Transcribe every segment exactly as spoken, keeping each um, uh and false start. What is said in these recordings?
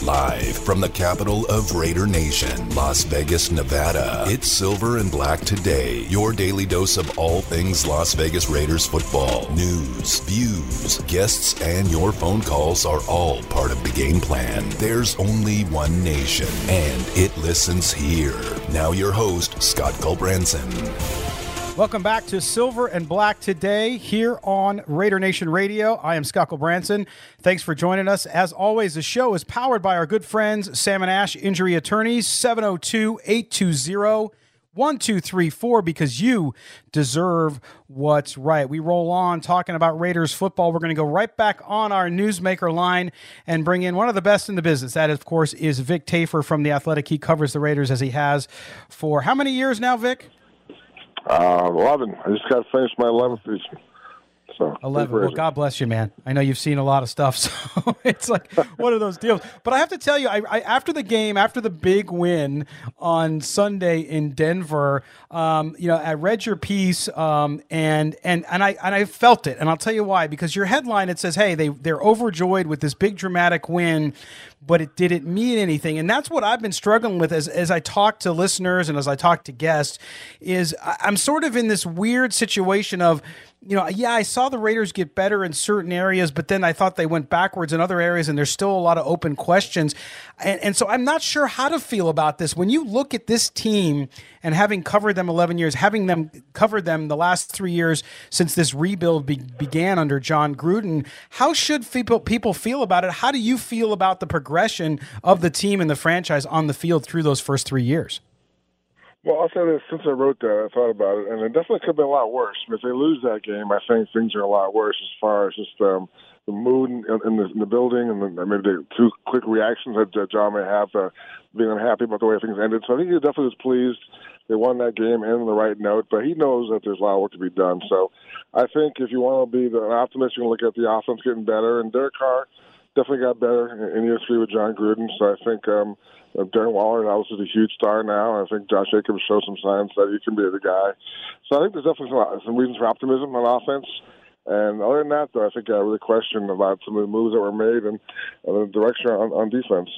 Live from the capital of Raider Nation, Las Vegas, Nevada. It's Silver and Black Today, your daily dose of all things Las Vegas Raiders football. News, views, guests, and your phone calls are all part of the game plan. There's only one nation, and it listens here. Now your host, Scott Culbranson. Welcome back to Silver and Black Today here on Raider Nation Radio. I am Scott Culbranson. Thanks for joining us. As always, the show is powered by our good friends, Sam and Ash Injury Attorneys, seven oh two, eight two zero, one two three four, because you deserve what's right. We roll on talking about Raiders football. We're going to go right back on our newsmaker line and bring in one of the best in the business. That, of course, is Vic Tafur from The Athletic. He covers the Raiders as he has for how many years now, Vic? Uh, eleven. I just got to finish my eleventh season. So eleven. Well, God bless you, man. I know you've seen a lot of stuff, so it's like one of those deals. But I have to tell you, I, I after the game, after the big win on Sunday in Denver, um, you know, I read your piece, um, and and and I and I felt it, and I'll tell you why. Because your headline, it says, "Hey, they they're overjoyed with this big dramatic win." But it didn't mean anything. And that's what I've been struggling with as, as I talk to listeners and as I talk to guests is I'm sort of in this weird situation of, you know, yeah, I saw the Raiders get better in certain areas, but then I thought they went backwards in other areas, and there's still a lot of open questions. And, and so I'm not sure how to feel about this. When you look at this team and having covered them eleven years, having them covered them the last three years since this rebuild be, began under Jon Gruden, how should people, people feel about it? How do you feel about the progression of the team and the franchise on the field through those first three years? Well, I'll say this. Since I wrote that, I thought about it, and it definitely could have been a lot worse. If they lose that game, I think things are a lot worse as far as just um, the mood in, in, the, in the building and the, maybe the two quick reactions that uh, John may have, uh, being unhappy about the way things ended. So I think he definitely was pleased. They won that game and on the right note, but he knows that there's a lot of work to be done. So I think if you want to be the, an optimist, you're going to look at the offense getting better, and Derek Carr definitely got better in year three with Jon Gruden. So I think um, Darren Waller obviously is a huge star now. I think Josh Jacobs showed some signs that he can be the guy. So I think there's definitely some, some reasons for optimism on offense. And other than that, though, I think I really question about some of the moves that were made and, and the direction on, on defense.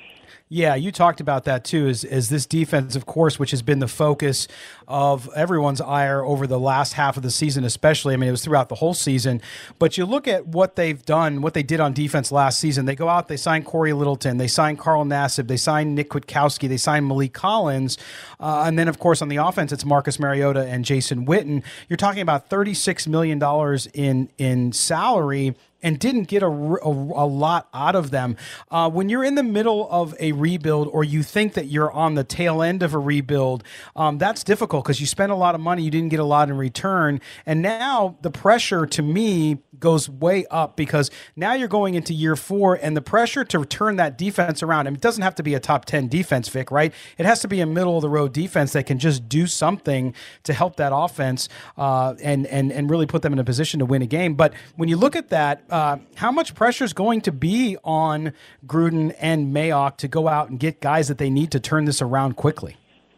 Yeah, you talked about that too, as, as this defense, of course, which has been the focus of everyone's ire over the last half of the season, especially. I mean, it was throughout the whole season. But you look at what they've done, what they did on defense last season. They go out, they sign Corey Littleton, they sign Carl Nassib, they sign Nick Kwiatkowski, they sign Malik Collins. Uh, and then, of course, on the offense, it's Marcus Mariota and Jason Witten. You're talking about thirty-six million dollars in, in salary, and didn't get a, a, a lot out of them. Uh, when you're in the middle of a rebuild, or you think that you're on the tail end of a rebuild, um, that's difficult because you spend a lot of money, you didn't get a lot in return. And now the pressure, to me, goes way up because now you're going into year four, and the pressure to turn that defense around. I mean, it doesn't have to be a top ten defense, Vic, right? It has to be a middle-of-the-road defense that can just do something to help that offense uh, and, and, and really put them in a position to win a game. But when you look at that, Uh, how much pressure is going to be on Gruden and Mayock to go out and get guys that they need to turn this around quickly?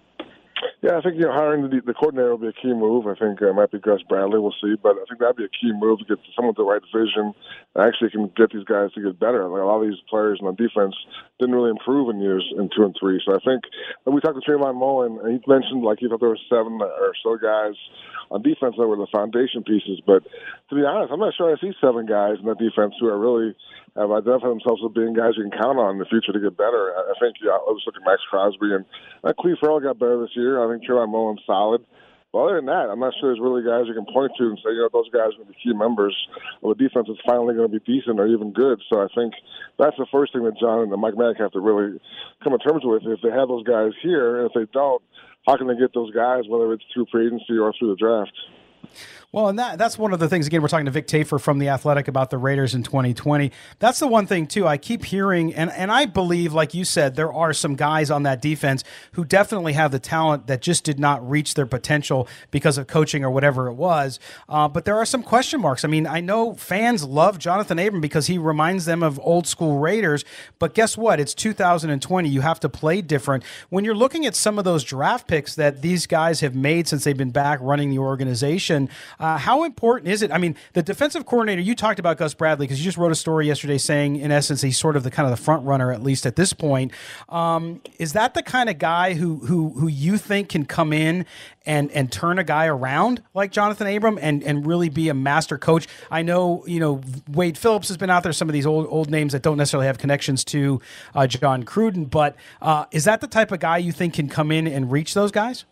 Yeah, I think you know hiring the, the coordinator will be a key move. I think uh, it might be Gus Bradley. We'll see, but I think that'd be a key move to get someone with the right vision and actually can get these guys to get better. Like a lot of these players on defense didn't really improve in years in two and three. So I think when we talked to Trayvon Mullen, and he mentioned like he thought there were seven or so guys on defense that were the foundation pieces. But to be honest, I'm not sure I see seven guys in that defense who are really have identified themselves as being guys you can count on in the future to get better. I think yeah, I was looking at Max Crosby, and uh, Cleve Farrell got better this year. I think Trayvon Mullen's solid. But other than that, I'm not sure there's really guys you can point to and say, you know, those guys are going to be key members of a defense that's finally going to be decent or even good. So I think that's the first thing that John and Mike Mayock have to really come to terms with. If they have those guys here, and if they don't, how can they get those guys, whether it's through free agency or through the draft? Well, and that that's one of the things, again, we're talking to Vic Tafur from The Athletic about the Raiders in twenty twenty. That's the one thing, too, I keep hearing, and, and I believe, like you said, there are some guys on that defense who definitely have the talent that just did not reach their potential because of coaching or whatever it was. Uh, but there are some question marks. I mean, I know fans love Jonathan Abram because he reminds them of old school Raiders, but guess what? It's two thousand twenty. You have to play different. When you're looking at some of those draft picks that these guys have made since they've been back running the organization, Uh, how important is it? I mean, the defensive coordinator, you talked about Gus Bradley because you just wrote a story yesterday saying, in essence, he's sort of the kind of the front runner, at least at this point. Um, is that the kind of guy who who who you think can come in and and turn a guy around like Jonathan Abram and and really be a master coach? I know, you know, Wade Phillips has been out there, some of these old old names that don't necessarily have connections to uh, John Gruden, but uh, is that the type of guy you think can come in and reach those guys?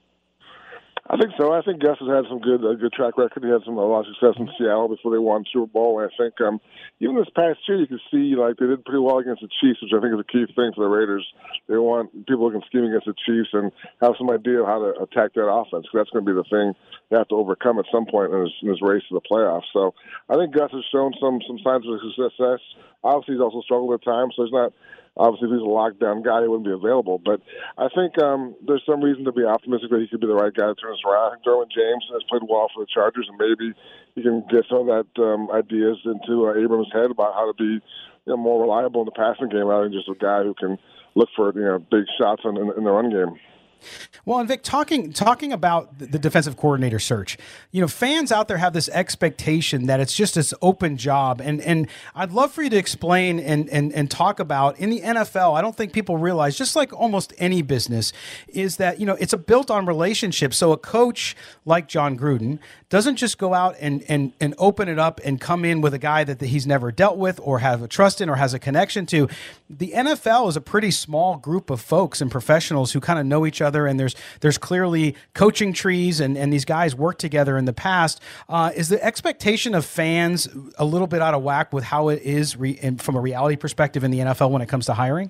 I think so. I think Gus has had some good, a good track record. He had some a lot of success in Seattle before they won Super Bowl. And I think um, even this past year, you can see like they did pretty well against the Chiefs, which I think is a key thing for the Raiders. They want people who can scheme against the Chiefs and have some idea of how to attack that offense. Because that's going to be the thing they have to overcome at some point in this, in this race to the playoffs. So I think Gus has shown some some signs of success. Obviously, he's also struggled at times, so he's not. Obviously, if he's a lockdown guy, he wouldn't be available. But I think um, there's some reason to be optimistic that he could be the right guy to turn us around. I think Derwin James has played well for the Chargers, and maybe he can get some of that um, ideas into uh, Abrams' head about how to be, you know, more reliable in the passing game rather than just a guy who can look for, you know, big shots in, in, in the run game. Well, and Vic, talking talking about the defensive coordinator search, you know, fans out there have this expectation that it's just this open job, and and I'd love for you to explain and and and talk about in the N F L. I don't think people realize, just like almost any business, is that, you know, it's a built on relationships. So a coach like John Gruden doesn't just go out and and and open it up and come in with a guy that he's never dealt with or have a trust in or has a connection to. The N F L is a pretty small group of folks and professionals who kind of know each other, and there's there's clearly coaching trees, and, and these guys worked together in the past. Uh, is the expectation of fans a little bit out of whack with how it is re- in, from a reality perspective in the N F L when it comes to hiring?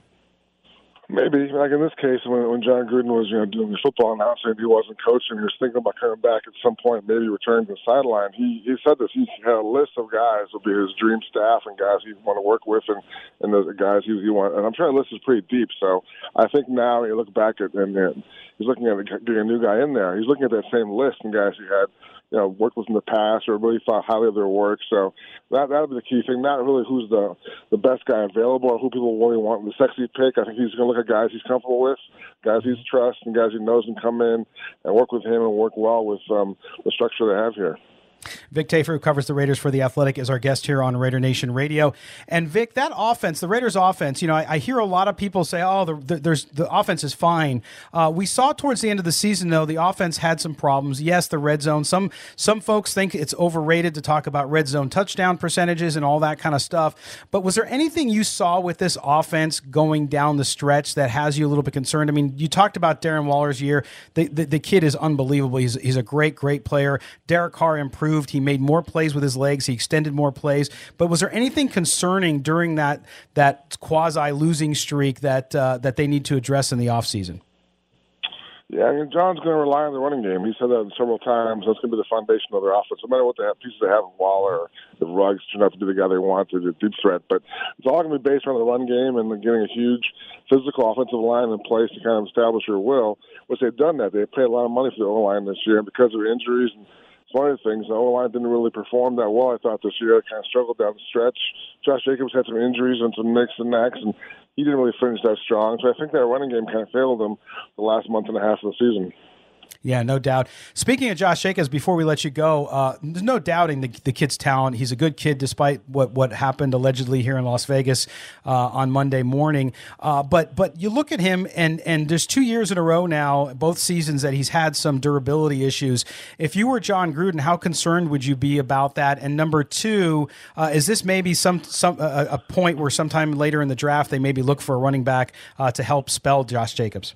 Maybe. Like in this case, when, when John Gruden was, you know, doing the football announcing, he wasn't coaching. He was thinking about coming back at some point, maybe returning to the sideline. He he said this. He had a list of guys would be his dream staff and guys he'd want to work with, and, and the guys he, he want. And I'm sure the list is pretty deep. So I think now you look back at and, and he's looking at getting a new guy in there. He's looking at that same list and guys he had, you know, worked with in the past or really thought highly of their work. So that that'll be the key thing. Not really who's the the best guy available or who people really want the sexy pick. I think he's going to look at guys he's comfortable with, guys he's trust, and guys he knows can come in and work with him and work well with um, the structure they have here. Vic Tafur, who covers the Raiders for The Athletic, is our guest here on Raider Nation Radio. And Vic, that offense, the Raiders offense, you know, I, I hear a lot of people say, oh, the, the, there's, the offense is fine. Uh, we saw towards the end of the season, though, the offense had some problems. Yes, the red zone. Some some folks think it's overrated to talk about red zone touchdown percentages and all that kind of stuff. But was there anything you saw with this offense going down the stretch that has you a little bit concerned? I mean, you talked about Darren Waller's year. The, the, the kid is unbelievable. He's, he's a great, great player. Derek Carr improved. He made more plays with his legs. He extended more plays. But was there anything concerning during that that quasi-losing streak that uh, that they need to address in the offseason? Yeah, I mean, John's going to rely on the running game. He said that several times. That's going to be the foundation of their offense. No matter what they have, pieces they have of Waller, the Ruggs turn out to be the guy they want to do deep threat. But it's all going to be based around the run game and getting a huge physical offensive line in place to kind of establish your will, which they've done that. They paid a lot of money for the O-line this year, and because of injuries and one of the things, the O-line didn't really perform that well, I thought, this year. It kind of struggled down the stretch. Josh Jacobs had some injuries and some nicks and knacks, and he didn't really finish that strong. So I think that running game kind of failed him the last month and a half of the season. Yeah, no doubt. Speaking of Josh Jacobs, before we let you go, uh, there's no doubting the, the kid's talent. He's a good kid despite what, what happened allegedly here in Las Vegas uh, on Monday morning. Uh, but but you look at him, and, and there's two years in a row now, both seasons, that he's had some durability issues. If you were John Gruden, how concerned would you be about that? And number two, uh, is this maybe some some a, a point where sometime later in the draft they maybe look for a running back uh, to help spell Josh Jacobs?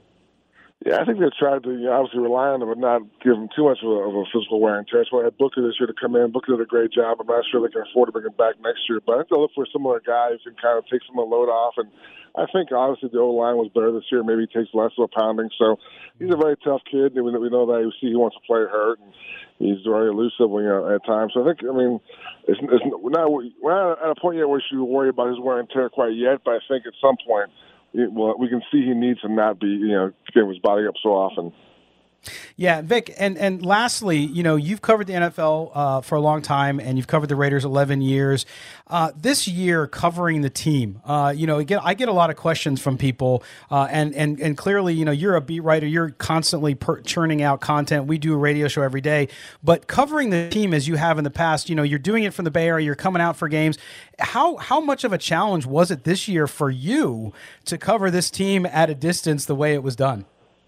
Yeah, I think they tried to, you know, obviously rely on him, but not give him too much of a, of a physical wear and tear. That's why I had Booker this year to come in. Booker did a great job. I'm not sure they can afford to bring him back next year, but I think they'll look for a similar guy who can kind of take some of the load off. And I think, obviously, the O-line was better this year. Maybe he takes less of a pounding. So he's a very tough kid. We know that. You see he wants to play hurt, and he's very elusive, you know, at times. So I think, I mean, it's, it's, we're, not, we're not at a point yet where we should worry about his wear and tear quite yet, but I think at some point, well, we can see he needs to not be, you know, getting his body up so often. Yeah, Vic, and, and lastly, you know, you've covered the N F L uh, for a long time, and you've covered the Raiders eleven years. Uh, this year, covering the team, uh, you know, again, I get a lot of questions from people, uh, and and and clearly, you know, you're a beat writer, you're constantly per- churning out content. We do a radio show every day, but covering the team as you have in the past, you know, you're doing it from the Bay Area, you're coming out for games. How how much of a challenge was it this year for you to cover this team at a distance the way it was done?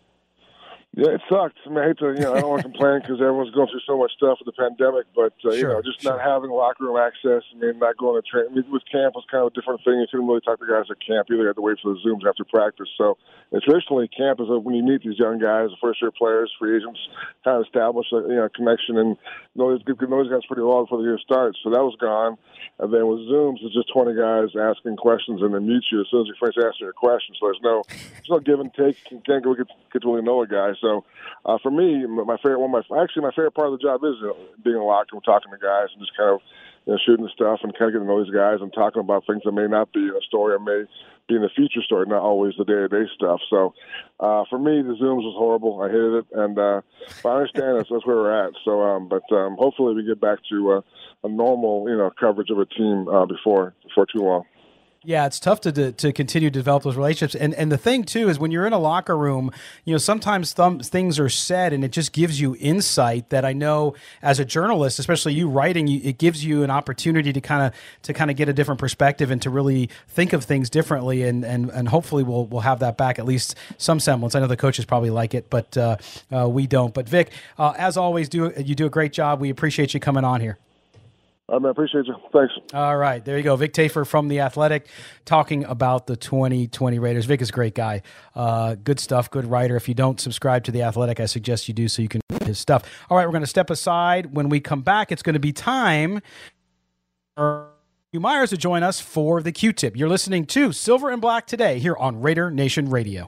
Yeah, it sucked. I mean, I hate to, you know, I don't want to complain because everyone's going through so much stuff with the pandemic, but, uh, sure, you know, just sure. not having locker room access, I mean, not going to train. I mean, with camp was kind of a different thing. You couldn't really talk to guys at camp. You either had to wait for the Zooms after practice. So, and traditionally, camp is a, when you meet these young guys, the first-year players, free agents, kind of establish a you know, connection and know these, know these guys pretty well before the year starts. So that was gone. And then with Zooms, it's just twenty guys asking questions and then mute you as soon as you finish asking your question. So there's no, there's no give and take. You can't go get, get to really know a guy. So uh, for me, my favorite one, my actually my favorite part of the job is you know, being in the locker room, talking to guys, and just kind of you know shooting the stuff and kind of getting to know these guys and talking about things that may not be in a story or may be in the feature story, not always the day-to-day stuff. So uh, for me, the Zooms was horrible. I hated it, and uh, but I understand that's, that's where we're at. So, um, but um, hopefully we get back to uh, a normal, you know, coverage of a team uh, before before too long. Yeah, it's tough to, to to continue to develop those relationships. And and the thing, too, is when you're in a locker room, you know, sometimes th- things are said and it just gives you insight that I know as a journalist, especially you writing, you, it gives you an opportunity to kind of to kind of get a different perspective and to really think of things differently. And and, and hopefully we'll we'll have that back, at least some semblance. I know the coaches probably like it, but uh, uh, we don't. But Vic, uh, as always, do you do a great job. We appreciate you coming on here. I mean, I appreciate you. Thanks. All right. There you go. Vic Tafur from The Athletic talking about the twenty twenty Raiders. Vic is a great guy. Uh, good stuff. Good writer. If you don't subscribe to The Athletic, I suggest you do so you can read his stuff. All right. We're going to step aside. When we come back, it's going to be time for Hugh Myers to join us for the Q-Tip. You're listening to Silver and Black today here on Raider Nation Radio.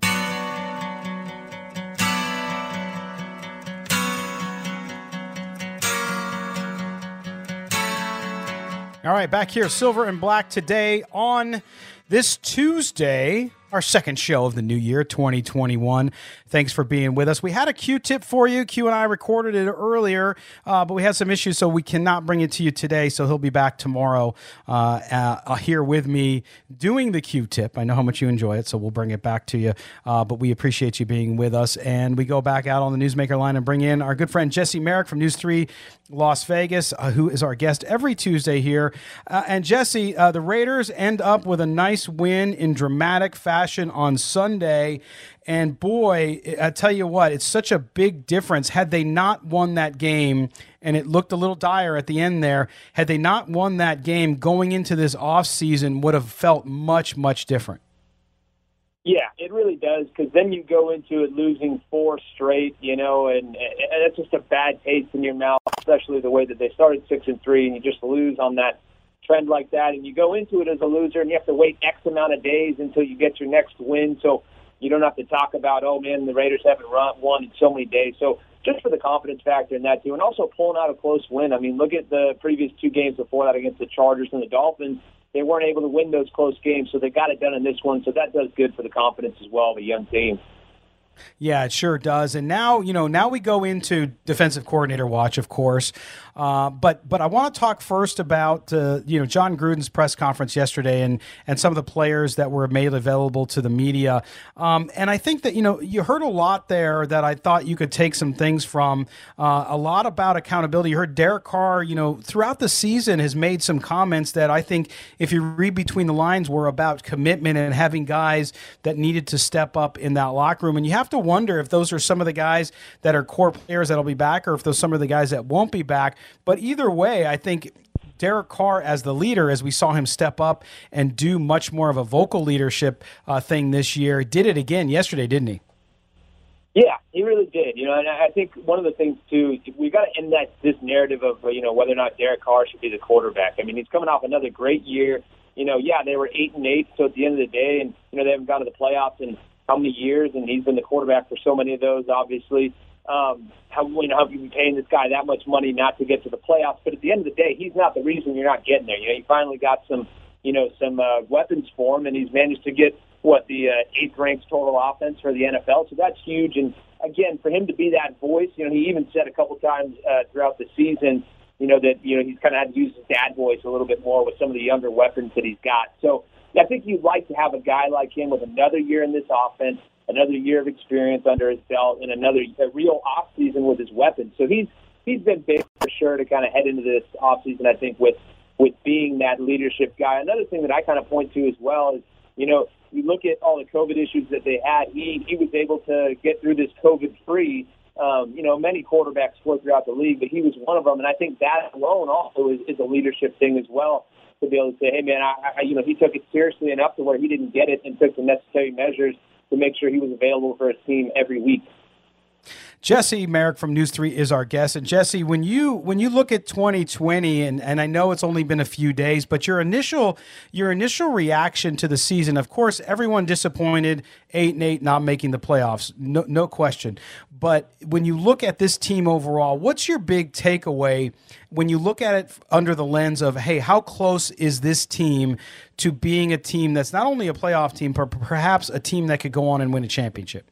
All right, back here, Silver and Black today on this Tuesday, our second show of the new year, twenty twenty-one. Thanks for being with us. We had a Q-tip for you. Q and I recorded it earlier, uh, but we had some issues, so we cannot bring it to you today. So he'll be back tomorrow uh, uh, here with me doing the Q-tip. I know how much you enjoy it, so we'll bring it back to you. Uh, but we appreciate you being with us. And we go back out on the Newsmaker line and bring in our good friend Jesse Merrick from News three Las Vegas, uh, who is our guest every Tuesday here. Uh, and Jesse, uh, the Raiders end up with a nice win in dramatic fashion on Sunday. And boy, I tell you what, it's such a big difference. Had they not won that game, and it looked a little dire at the end there, had they not won that game, going into this offseason would have felt much, much different. Yeah, it really does, because then you go into it losing four straight, you know, and, and it's just a bad taste in your mouth, especially the way that they started six and three, and you just lose on that trend like that, and you go into it as a loser, and you have to wait X amount of days until you get your next win, so you don't have to talk about, oh, man, the Raiders haven't run, won in so many days. So just for the confidence factor in that, too, and also pulling out a close win. I mean, look at the previous two games before that against the Chargers and the Dolphins. They weren't able to win those close games, so they got it done in this one, so that does good for the confidence as well of a young team. Yeah, it sure does. And now, you know, now we go into defensive coordinator watch, of course. Uh, but but I want to talk first about, uh, you know, John Gruden's press conference yesterday and, and some of the players that were made available to the media. Um, and I think that, you know, you heard a lot there that I thought you could take some things from, uh, a lot about accountability. You heard Derek Carr, you know, throughout the season has made some comments that I think if you read between the lines were about commitment and having guys that needed to step up in that locker room. And you have to wonder if those are some of the guys that are core players that'll be back or if those are some of the guys that won't be back. But either way, I think Derek Carr as the leader, as we saw him step up and do much more of a vocal leadership uh, thing this year, did it again yesterday, didn't he? Yeah, he really did. You know, and I think one of the things, too, we got to end that this narrative of, you know, whether or not Derek Carr should be the quarterback. I mean, he's coming off another great year. You know, yeah, they were eight and eight, so at the end of the day, and, you know, they haven't gone to the playoffs in how many years, and he's been the quarterback for so many of those, obviously. Um, how, you know, how you be paying this guy that much money not to get to the playoffs? But at the end of the day, he's not the reason you're not getting there. You know, you finally got some, you know, some uh, weapons for him, and he's managed to get what, the uh, eighth-ranked total offense for the N F L. So that's huge. And, again, for him to be that voice, you know, he even said a couple times uh, throughout the season, you know, that, you know, he's kind of had to use his dad voice a little bit more with some of the younger weapons that he's got. So I think you'd like to have a guy like him with another year in this offense, another year of experience under his belt, and another a real offseason with his weapons. So he's he's been big for sure to kind of head into this offseason, I think, with, with being that leadership guy. Another thing that I kind of point to as well is, you know, you look at all the COVID issues that they had, he, he was able to get through this COVID-free. Um, you know, many quarterbacks flow throughout the league, but he was one of them. And I think that alone also is, is a leadership thing as well, to be able to say, hey, man, I, I, you know, he took it seriously enough to where he didn't get it and took the necessary measures to make sure he was available for his team every week. Jesse Merrick from News three is our guest. And Jesse, when you when you look at twenty twenty, and, and I know it's only been a few days, but your initial your initial reaction to the season, of course, everyone disappointed, eight and eight, not making the playoffs, no, no question. But when you look at this team overall, what's your big takeaway when you look at it under the lens of, hey, how close is this team to being a team that's not only a playoff team, but perhaps a team that could go on and win a championship?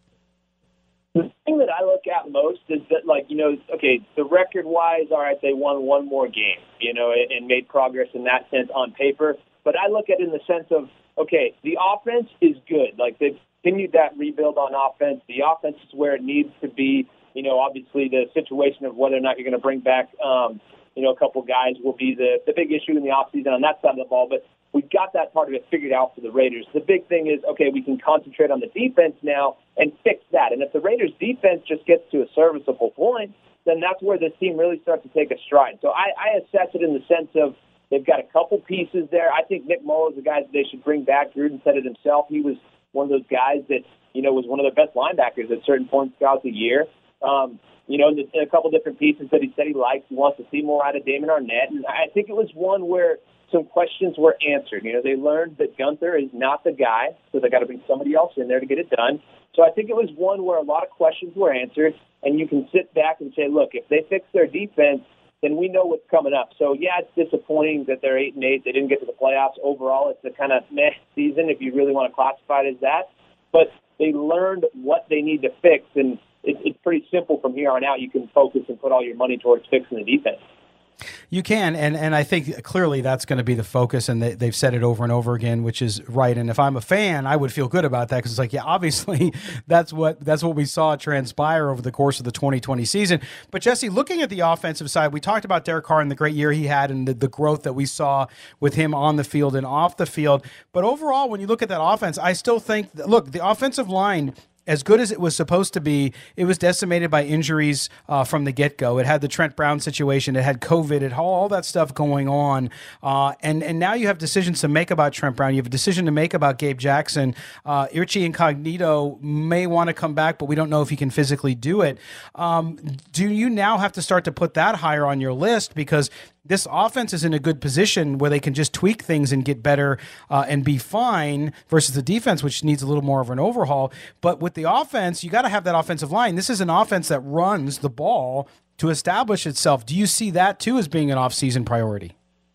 The thing that I look at most is that, like, you know, okay, the record-wise, all right, they won one more game, you know, and made progress in that sense on paper. But I look at it in the sense of, okay, the offense is good. Like, they've continued that rebuild on offense. The offense is where it needs to be. You know, obviously the situation of whether or not you're going to bring back, um, you know, a couple guys will be the, the big issue in the offseason on that side of the ball. But we've got that part of it figured out for the Raiders. The big thing is, okay, we can concentrate on the defense now and fix that. And if the Raiders' defense just gets to a serviceable point, then that's where this team really starts to take a stride. So I, I assess it in the sense of they've got a couple pieces there. I think Nick Mull is the guy that they should bring back. Gruden said it himself. He was one of those guys that, you know, was one of their best linebackers at certain points throughout the year. Um, you know, a couple different pieces that he said he likes. He wants to see more out of Damon Arnett. And I think it was one where some questions were answered. You know, they learned that Gunther is not the guy, so they got to bring somebody else in there to get it done. So I think it was one where a lot of questions were answered, and you can sit back and say, look, if they fix their defense, then we know what's coming up. So, yeah, it's disappointing that they're eight and eight. They didn't get to the playoffs. Overall, it's a kind of meh season if you really want to classify it as that. But they learned what they need to fix, and it, it's pretty simple from here on out. You can focus and put all your money towards fixing the defense. You can, and, and I think clearly that's going to be the focus, and they, they've said it over and over again, which is right. And if I'm a fan, I would feel good about that because it's like, yeah, obviously that's what that's what we saw transpire over the course of the twenty twenty season. But Jesse, looking at the offensive side, we talked about Derek Carr and the great year he had and the, the growth that we saw with him on the field and off the field. But overall, when you look at that offense, I still think, that, look, the offensive line, as good as it was supposed to be, it was decimated by injuries uh, from the get-go. It had the Trent Brown situation. It had COVID. It had all that stuff going on. Uh, and, and now you have decisions to make about Trent Brown. You have a decision to make about Gabe Jackson. Uh, Richie Incognito may want to come back, but we don't know if he can physically do it. Um, do you now have to start to put that higher on your list? Because this offense is in a good position where they can just tweak things and get better uh, and be fine versus the defense, which needs a little more of an overhaul. But with the offense, you got to have that offensive line. This is an offense that runs the ball to establish itself. Do you see that, too, as being an off-season priority?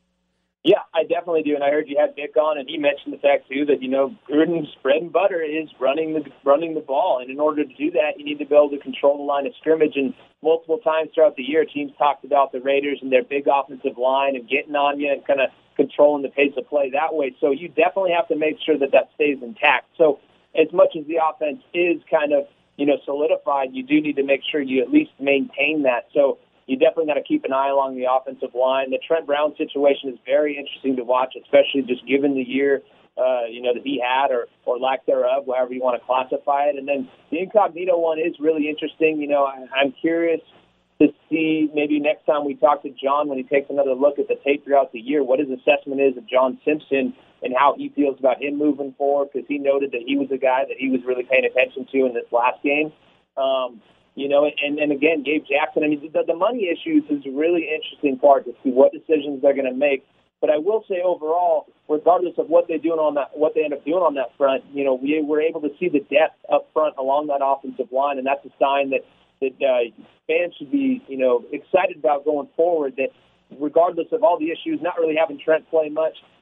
Yeah, I definitely do, and I heard you had Vic on, and he mentioned the fact, too, that, you know, Gruden's bread and butter is running the running the ball, and in order to do that, you need to be able to control the line of scrimmage, and multiple times throughout the year, teams talked about the Raiders and their big offensive line and getting on you and kind of controlling the pace of play that way, so you definitely have to make sure that that stays intact. So as much as the offense is kind of, you know, solidified, you do need to make sure you at least maintain that, so you definitely got to keep an eye along the offensive line. The Trent Brown situation is very interesting to watch, especially just given the year, uh, you know, that he had or, or lack thereof, however you want to classify it. And then the Incognito one is really interesting. You know, I, I'm curious to see maybe next time we talk to John when he takes another look at the tape throughout the year, what his assessment is of John Simpson and how he feels about him moving forward, because he noted that he was a guy that he was really paying attention to in this last game. Um, You know, and, and again, Gabe Jackson, I mean, the, the money issues is a really interesting part to see what decisions they're going to make. But I will say overall, regardless of what they doing on that, what they end up doing on that front, you know, we were able to see the depth up front along that offensive line, and that's a sign that, that uh, fans should be, you know, excited about going forward, that regardless of all the issues, not really having Trent play much,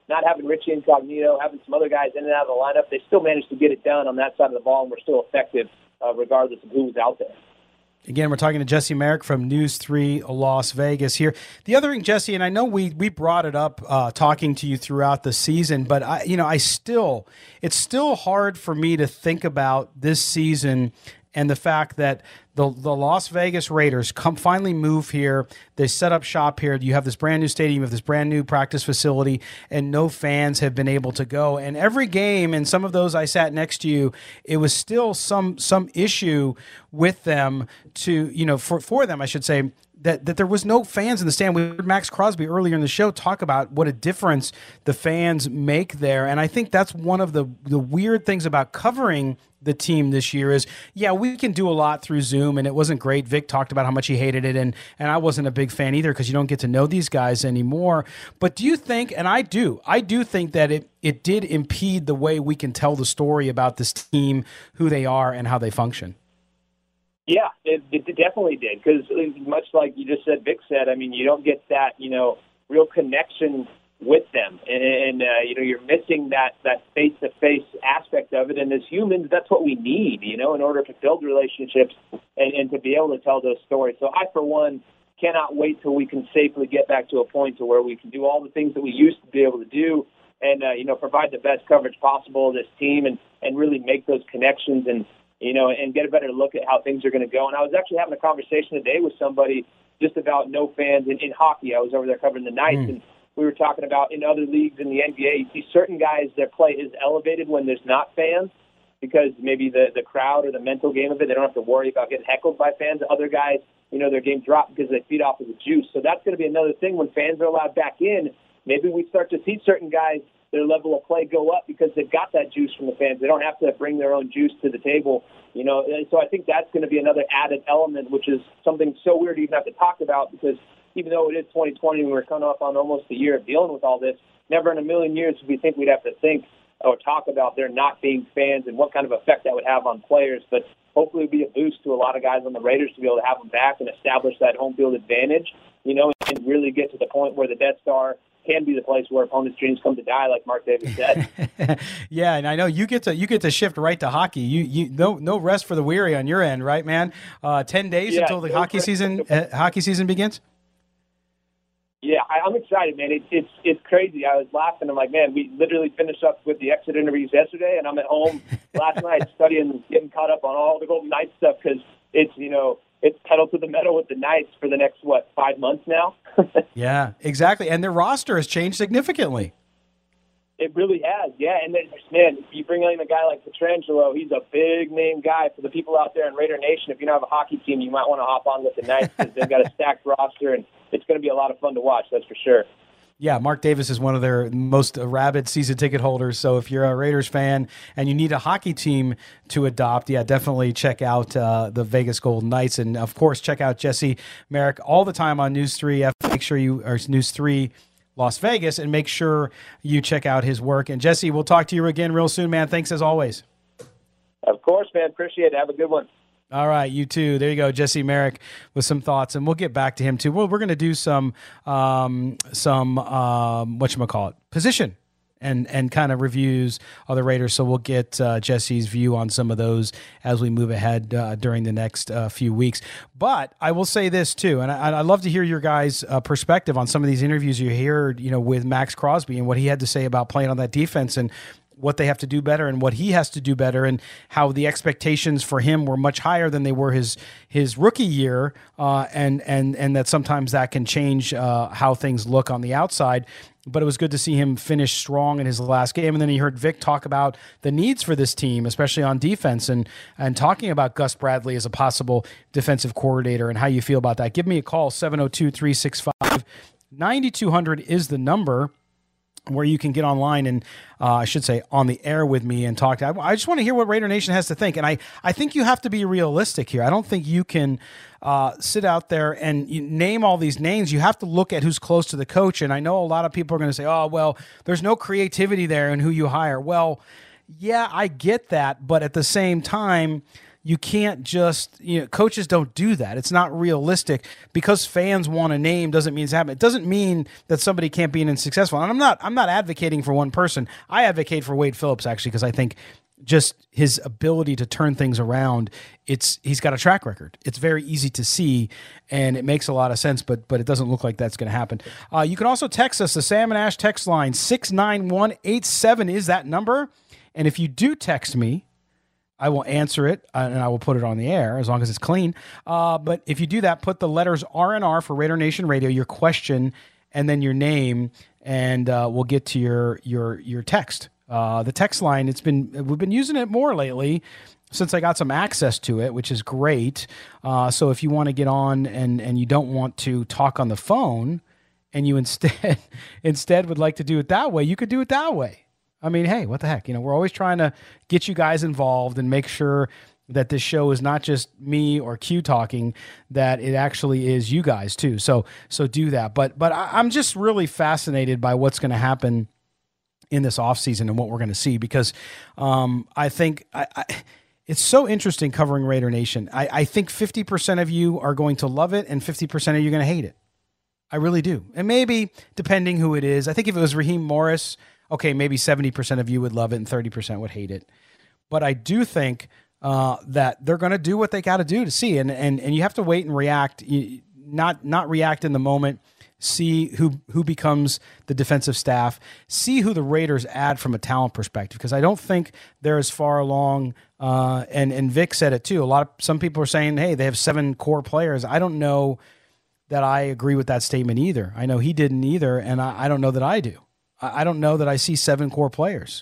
not having Richie Incognito, having some other guys in and out of the lineup, they still managed to get it done on that side of the ball, and we're still effective uh, regardless of who was out there. Again, we're talking to Jesse Merrick from News three Las Vegas here. The other thing, Jesse, and I know we we brought it up uh, talking to you throughout the season, but I, you know, I still, it's still hard for me to think about this season and the fact that the the Las Vegas Raiders come finally move here. They set up shop here. You have this brand new stadium, you have this brand new practice facility, and no fans have been able to go. And every game, and some of those I sat next to you, it was still some some issue with them to, you know, for, for them, I should say, that, that there was no fans in the stand. We heard Max Crosby earlier in the show talk about what a difference the fans make there. And I think that's one of the, the weird things about covering the team this year is, yeah, we can do a lot through Zoom, and it wasn't great. Vic talked about how much he hated it, and and I wasn't a big fan either because you don't get to know these guys anymore. But do you think, and I do, I do think that it, it did impede the way we can tell the story about this team, who they are, and how they function? Yeah, it, it definitely did, because much like you just said, Vic said, I mean, you don't get that, you know, real connection with them, and, and uh, you know, you're missing that that face-to-face aspect of it. And as humans, that's what we need, you know, in order to build relationships and, and to be able to tell those stories. So I, for one, cannot wait till we can safely get back to a point to where we can do all the things that we used to be able to do, and uh, you know, provide the best coverage possible of this team, and and really make those connections, and you know, and get a better look at how things are going to go. And I was actually having a conversation today with somebody just about no fans in, in hockey. I was over there covering the Knights, mm. and we were talking about in other leagues in the N B A, you see certain guys, their play is elevated when there's not fans, because maybe the, the crowd or the mental game of it, they don't have to worry about getting heckled by fans. Other guys, you know, their game dropped because they feed off of the juice. So that's going to be another thing when fans are allowed back in. Maybe we start to see certain guys, their level of play go up because they've got that juice from the fans. They don't have to bring their own juice to the table, you know. And so I think that's going to be another added element, which is something so weird to even have to talk about, because even though it is twenty twenty and we're coming up on almost a year of dealing with all this, never in a million years would we think we'd have to think or talk about there not being fans and what kind of effect that would have on players. But hopefully it would be a boost to a lot of guys on the Raiders to be able to have them back and establish that home field advantage, you know, and really get to the point where the Death Star can be the place where opponents' dreams come to die, like Mark Davis said. Yeah, and I know you get to you get to shift right to hockey. You you no no rest for the weary on your end, right, man? Uh, Ten days yeah, until the no hockey season uh, hockey season begins. Yeah, I, I'm excited, man. It, it's it's crazy. I was laughing. I'm like, man, we literally finished up with the exit interviews yesterday, and I'm at home last night studying, getting caught up on all the Golden Knights stuff, because it's, you know, it's pedal to the metal with the Knights for the next, what, five months now? Yeah, exactly. And their roster has changed significantly. It really has, yeah. And then, man, if you bring in a guy like Pietrangelo, he's a big-name guy for the people out there in Raider Nation. If you don't have a hockey team, you might want to hop on with the Knights, because they've got a stacked roster, and it's going to be a lot of fun to watch, that's for sure. Yeah, Mark Davis is one of their most rabid season ticket holders. So if you're a Raiders fan and you need a hockey team to adopt, yeah, definitely check out uh, the Vegas Golden Knights. And, of course, check out Jesse Merrick all the time on News three. Make sure you are News three Las Vegas, and make sure you check out his work. And, Jesse, we'll talk to you again real soon, man. Thanks as always. Of course, man. Appreciate it. Have a good one. All right, you too. There you go, Jesse Merrick with some thoughts, and we'll get back to him too. Well, we're going to do some um, some um, whatchamacallit, position and and kind of reviews of the Raiders. So we'll get uh, Jesse's view on some of those as we move ahead uh, during the next uh, few weeks. But I will say this too, and I, I'd love to hear your guys' uh, perspective on some of these interviews you heard, you know, with Max Crosby and what he had to say about playing on that defense and what they have to do better and what he has to do better, and how the expectations for him were much higher than they were his his rookie year, uh, and and and that sometimes that can change uh, how things look on the outside. But it was good to see him finish strong in his last game. And then he heard Vic talk about the needs for this team, especially on defense, and and talking about Gus Bradley as a possible defensive coordinator and how you feel about that. Give me a call, seven oh two, three six five, nine two hundred is the number, where you can get online and uh, I should say on the air with me and talk to. I, I just want to hear what Raider Nation has to think. And I, I think you have to be realistic here. I don't think you can uh, sit out there and you name all these names. You have to look at who's close to the coach. And I know a lot of people are going to say, oh, well, there's no creativity there in who you hire. Well, yeah, I get that. But at the same time, you can't just, you know, coaches don't do that. It's not realistic. Because fans want a name doesn't mean it's happening. It doesn't mean that somebody can't be successful. And I'm not, I'm not advocating for one person. I advocate for Wade Phillips, actually, because I think just his ability to turn things around, it's he's got a track record. It's very easy to see, and it makes a lot of sense, but but it doesn't look like that's going to happen. Uh, you can also text us. The Sam and Ash text line, six nine one eight seven is that number. And if you do text me, I will answer it, uh, and I will put it on the air as long as it's clean. Uh, but if you do that, put the letters R N R for Raider Nation Radio, your question, and then your name, and uh, we'll get to your your your text. Uh, the text line, it's been we've been using it more lately since I got some access to it, which is great. Uh, so if you want to get on and, and you don't want to talk on the phone, and you instead instead would like to do it that way, you could do it that way. I mean, hey, what the heck? You know, we're always trying to get you guys involved and make sure that this show is not just me or Q talking, that it actually is you guys too. So so do that. But but I, I'm just really fascinated by what's going to happen in this offseason and what we're going to see, because um, I think I, I, it's so interesting covering Raider Nation. I, I think fifty percent of you are going to love it and fifty percent of you are going to hate it. I really do. And maybe, depending who it is, I think if it was Raheem Morris, okay, maybe seventy percent of you would love it and thirty percent would hate it. But I do think uh, that they're going to do what they got to do to see. And, and, and you have to wait and react, you, not, not react in the moment. See who who becomes the defensive staff. See who the Raiders add from a talent perspective, because I don't think they're as far along. Uh, and and Vic said it too. A lot of some people are saying, "Hey, they have seven core players." I don't know that I agree with that statement either. I know he didn't either, and I, I don't know that I do. I, I don't know that I see seven core players,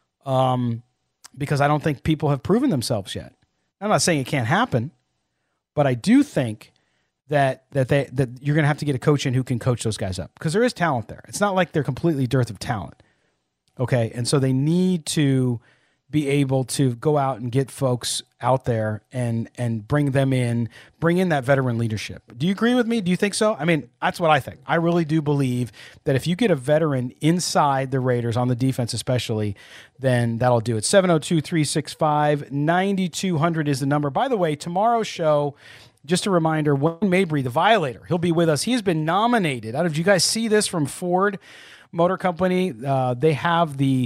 um, because I don't think people have proven themselves yet. I'm not saying it can't happen, but I do think that that they that you're going to have to get a coach in who can coach those guys up, because there is talent there. It's not like they're completely dearth of talent. Okay, and so they need to be able to go out and get folks out there and and bring them in, bring in that veteran leadership. Do you agree with me? Do you think so? I mean, that's what I think. I really do believe that if you get a veteran inside the Raiders, on the defense especially, then that'll do it. seven oh two, three six five, nine two hundred is the number. By the way, tomorrow's show, just a reminder, Wayne Mabry, the Violator, he'll be with us. He's been nominated. Did you guys see this from Ford Motor Company? Uh, they have the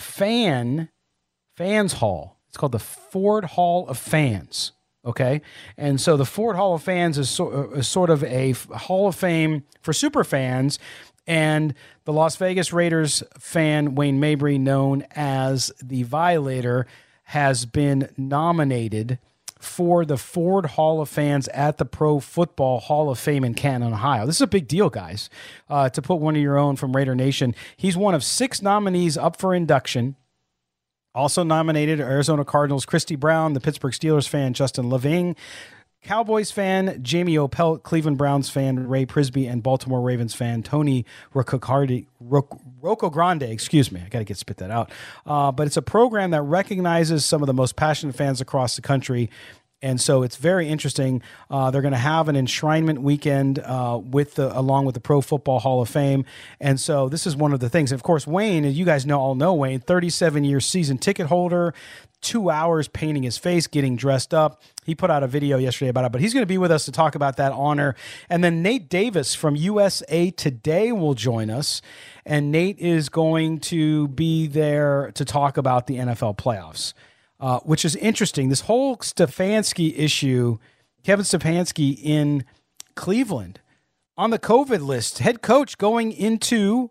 fan fans hall. It's called the Ford Hall of Fans. Okay, and so the Ford Hall of Fans is, so, is sort of a hall of fame for super fans, and the Las Vegas Raiders fan Wayne Mabry, known as the Violator, has been nominated for the Ford Hall of Fans at the Pro Football Hall of Fame in Canton, Ohio. This is a big deal, guys, uh, to put one of your own from Raider Nation. He's one of six nominees up for induction. Also nominated Arizona Cardinals Christy Brown, the Pittsburgh Steelers fan Justin Leving, Cowboys fan Jamie Opelt, Cleveland Browns fan Ray Prisby, and Baltimore Ravens fan Tony Rocco Grande. Excuse me, I got to get spit that out. Uh, but it's a program that recognizes some of the most passionate fans across the country. And so it's very interesting. Uh, they're going to have an enshrinement weekend uh, with the along with the Pro Football Hall of Fame. And so this is one of the things. And of course, Wayne, as you guys know, all know Wayne, thirty-seven year season ticket holder, two hours painting his face, getting dressed up. He put out a video yesterday about it, but he's going to be with us to talk about that honor. And then Nate Davis from U S A Today will join us. And Nate is going to be there to talk about the N F L playoffs. Uh, which is interesting. This whole Stefanski issue, Kevin Stefanski in Cleveland on the COVID list, head coach going into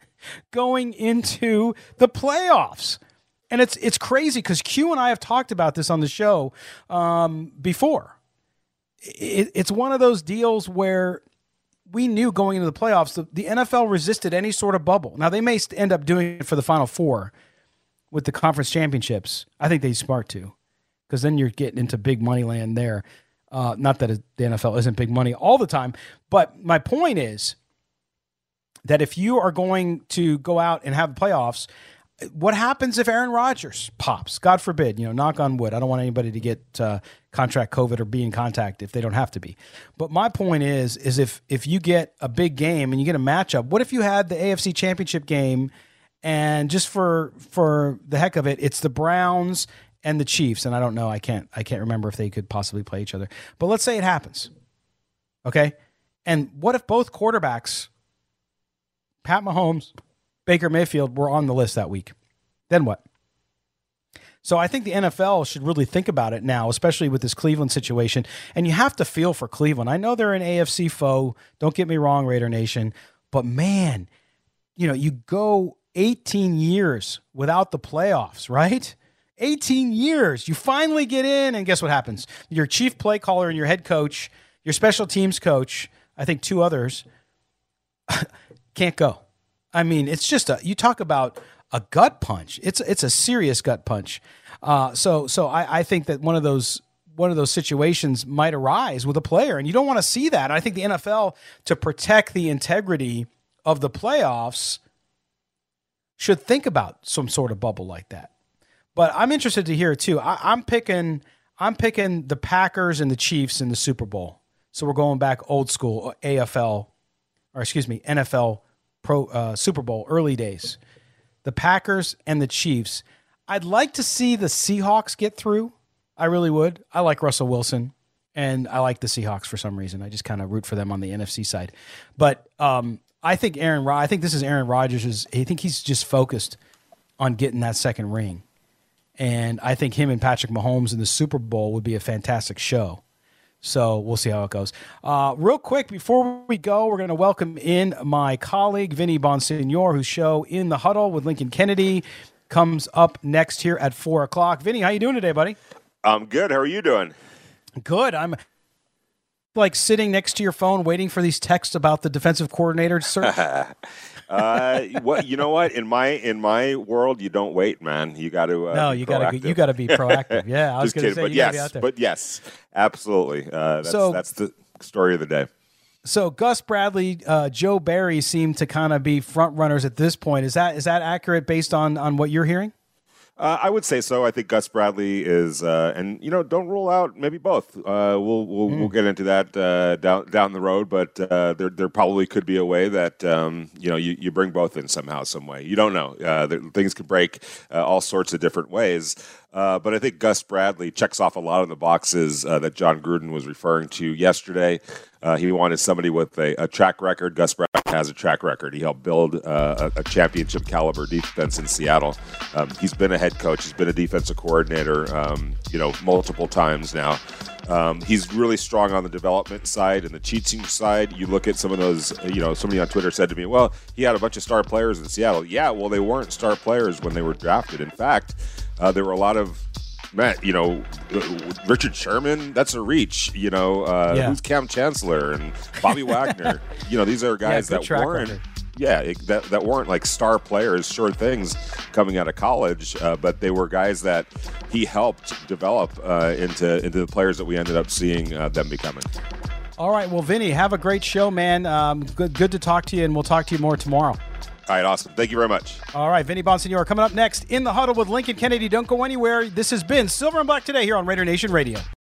going into the playoffs. And it's it's crazy because Q and I have talked about this on the show um, before. It, it's one of those deals where we knew going into the playoffs, the, the N F L resisted any sort of bubble. Now, they may end up doing it for the Final Four with the conference championships. I think they're smart to, because then you're getting into big money land there. Uh, not that it, the N F L isn't big money all the time, but my point is that if you are going to go out and have playoffs, what happens if Aaron Rodgers pops? God forbid, you know, knock on wood. I don't want anybody to get uh, contract COVID or be in contact if they don't have to be. But my point is, is if if you get a big game and you get a matchup, what if you had the A F C Championship game? And just for for the heck of it, it's the Browns and the Chiefs, and I don't know, I can't I can't remember if they could possibly play each other. But let's say it happens. Okay? And what if both quarterbacks, Pat Mahomes, Baker Mayfield, were on the list that week? Then what? So I think the N F L should really think about it now, especially with this Cleveland situation. And you have to feel for Cleveland. I know they're an A F C foe. Don't get me wrong, Raider Nation. But man, you know, you go eighteen years without the playoffs, right? eighteen years. You finally get in, and guess what happens? Your chief play caller and your head coach, your special teams coach, I think two others, can't go. I mean, it's just a, you talk about a gut punch. It's it's a serious gut punch. Uh, so so I, I think that one of those one of those situations might arise with a player, and you don't want to see that. And I think the N F L, to protect the integrity of the playoffs, should think about some sort of bubble like that. But I'm interested to hear it too. I, I'm picking I'm picking the Packers and the Chiefs in the Super Bowl. So we're going back old school A F L, or excuse me, N F L Pro uh, Super Bowl early days. The Packers and the Chiefs. I'd like to see the Seahawks get through. I really would. I like Russell Wilson, and I like the Seahawks for some reason. I just kind of root for them on the N F C side. But um, I think Aaron. I think this is Aaron Rodgers. I think he's just focused on getting that second ring, and I think him and Patrick Mahomes in the Super Bowl would be a fantastic show. So we'll see how it goes. Uh, real quick, before we go, we're going to welcome in my colleague, Vinny Bonsignor, whose show In the Huddle with Lincoln Kennedy comes up next here at four o'clock. Vinny, how you doing today, buddy? I'm good. How are you doing? Good. I'm like sitting next to your phone waiting for these texts about the defensive coordinator search. uh, what you know? What in my in my world, you don't wait, man. You got to uh, no, you got to you got to be proactive. Yeah, I was going to say, but you yes, be out there. but yes, absolutely. Uh, that's, so that's the story of the day. So Gus Bradley, uh, Joe Barry seem to kind of be front runners at this point. Is that is that accurate based on on what you're hearing? Uh, I would say so. I think Gus Bradley is, uh, and you know, don't rule out maybe both. Uh, we'll we'll, mm. we'll get into that uh, down down the road, but uh, there there probably could be a way that um, you know you, you bring both in somehow, some way. You don't know. Uh, the, things could break uh, all sorts of different ways. Uh, but I think Gus Bradley checks off a lot of the boxes uh, that John Gruden was referring to yesterday. Uh, he wanted somebody with a, a track record. Gus Bradley has a track record. He helped build uh, a, a championship caliber defense in Seattle. Um, he's been a head coach. He's been a defensive coordinator, um, you know, multiple times now. Um, he's really strong on the development side and the teaching side. You look at some of those, you know, somebody on Twitter said to me, well, he had a bunch of star players in Seattle. Yeah, well, they weren't star players when they were drafted. In fact, uh, there were a lot of Matt, you know, Richard Sherman, that's a reach. You know, uh, yeah. Who's Cam Chancellor and Bobby Wagner? You know, these are guys yeah, that weren't, record. yeah, it, that that weren't like star players, sure things coming out of college, uh, but they were guys that he helped develop uh, into into the players that we ended up seeing uh, them becoming. All right, well, Vinny, have a great show, man. Um, good, good to talk to you, and we'll talk to you more tomorrow. All right, awesome. Thank you very much. All right, Vinny Bonsignor coming up next in the Huddle with Lincoln Kennedy. Don't go anywhere. This has been Silver and Black Today here on Raider Nation Radio.